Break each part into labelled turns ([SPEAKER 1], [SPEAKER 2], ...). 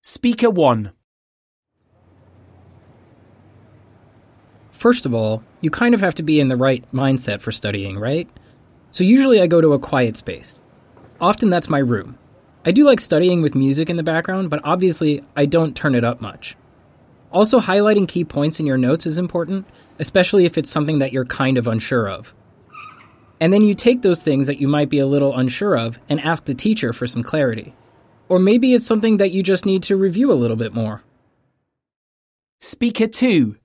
[SPEAKER 1] Speaker 1.
[SPEAKER 2] First of all, you kind of have to be in the right mindset for studying, right? So usually I go to a quiet space. Often that's my room. I do like studying with music in the background, but obviously I don't turn it up much. Also, highlighting key points in your notes is important, especially if it's something that you're kind of unsure of. And then you take those things that you might be a little unsure of and ask the teacher for some clarity. Or maybe it's something that you just need to review a little bit more.
[SPEAKER 1] Speaker 2.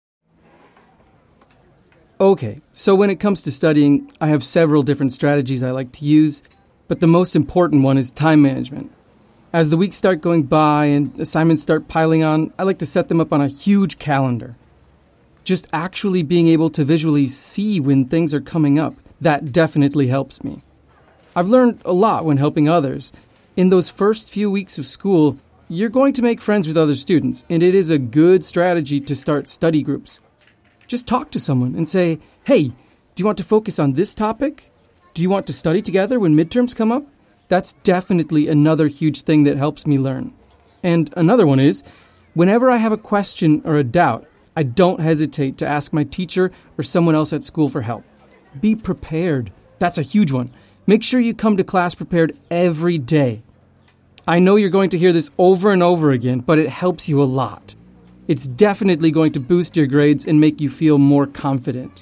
[SPEAKER 3] Okay, so when it comes to studying, I have several different strategies I like to use, but the most important one is time management. As the weeks start going by and assignments start piling on, I like to set them up on a huge calendar. Just actually being able to visually see when things are coming up, that definitely helps me. I've learned a lot when helping others. In those first few weeks of school, you're going to make friends with other students, and it is a good strategy to start study groups. Just talk to someone and say, hey, do you want to focus on this topic? Do you want to study together when midterms come up? That's definitely another huge thing that helps me learn. And another one is, whenever I have a question or a doubt, I don't hesitate to ask my teacher or someone else at school for help. Be prepared. That's a huge one. Make sure you come to class prepared every day. I know you're going to hear this over and over again, but it helps you a lot. It's definitely going to boost your grades and make you feel more confident.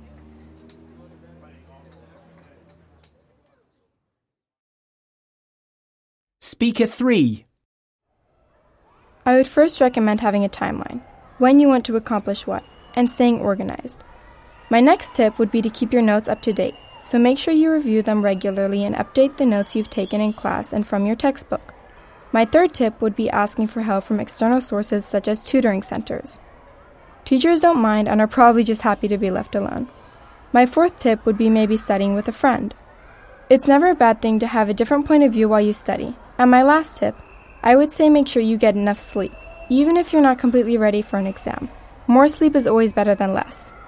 [SPEAKER 1] Speaker 3.
[SPEAKER 4] I would first recommend having a timeline, when you want to accomplish what, and staying organized. My next tip would be to keep your notes up to date, so make sure you review them regularly and update the notes you've taken in class and from your textbook. My third tip would be asking for help from external sources such as tutoring centers. Teachers don't mind and are probably just happy to be left alone. My fourth tip would be maybe studying with a friend. It's never a bad thing to have a different point of view while you study. And my last tip, I would say make sure you get enough sleep, even if you're not completely ready for an exam. More sleep is always better than less.